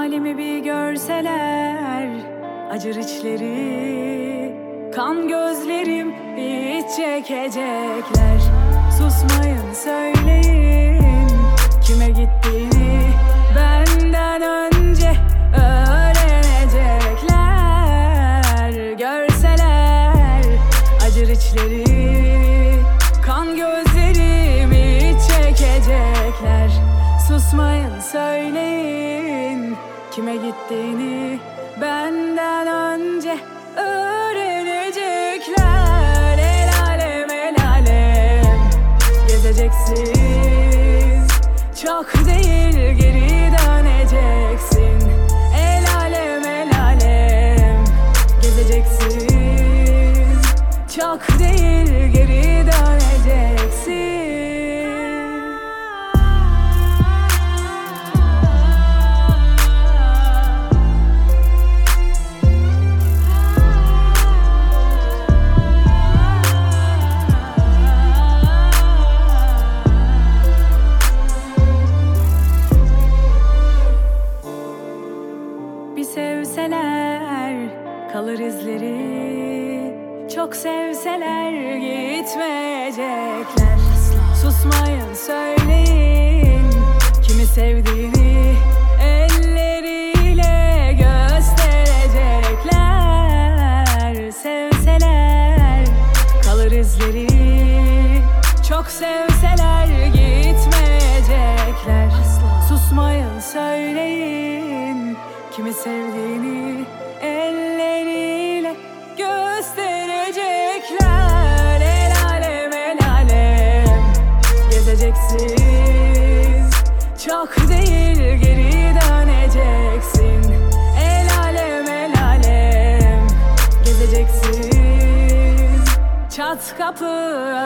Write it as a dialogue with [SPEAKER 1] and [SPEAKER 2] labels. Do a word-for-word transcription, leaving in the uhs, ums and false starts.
[SPEAKER 1] halimi bir görseler, acır içleri, kan gözlerim hiç çekecekler. Susmayın, söyleyin kime gittiğini, benden önce öğrenecekler. Görseler acır içleri, kan gözlerim hiç çekecekler. Susmayın, söyleyin kime gittiğini, benden önce öğrenecekler. El alem, el alem gezeceksiniz, çok değil geri döneceksin. El alem, el alem gezeceksiniz, çok değil geri döneceksin. Bir sevseler kalır izleri, çok sevseler gitmeyecekler. Susmayın, söyleyin kimi sevdiğini, elleriyle gösterecekler. Sevseler kalır izleri, çok sevseler gitmeyecekler. Susmayın, söyleyin kimi sevdiğini, elleriyle gösterecekler. El alem, el alem gezeceksiniz, çok değil geri döneceksin. El alem, el alem gezeceksiniz, çat kapı